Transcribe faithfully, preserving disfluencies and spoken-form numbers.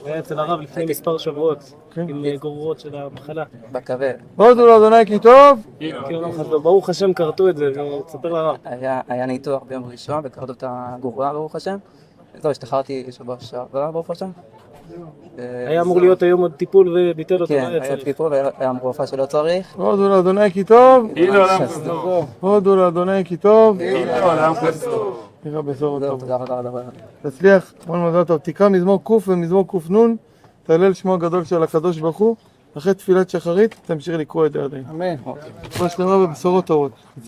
היה אצל הרב לפני מספר שבועות, עם גרורות של המחלה. בכבד. הודו לאדוני כי טוב. ברוך השם כרתו את זה, תספר לרב. היה ניתוח ביום ראשון וכרתו את הגרורה ברוך השם. זהו, השתחררתי שבוע שעבר ברוך השם. היה אמור להיות היום עוד טיפול וביטל אותו. כן, היה טיפול והיה אמרו רופאה שלא צריך. הודו לאדוני כי טוב. יהי לעולם חסדו. הודו לאדוני כי טוב. יהי לעולם חסדו. נראה בשורות טוב. תודה רבה רבה. תצליח, המון מזל טוב. תקרא מזמור ק' ומזמור ק' נ', תהלל שמו הגדול של הקדוש ברוך הוא. אחרי תפילת שחרית תמשיך לקרוא את זה עדיין. אמן. מה שלמה ובשורות טובות.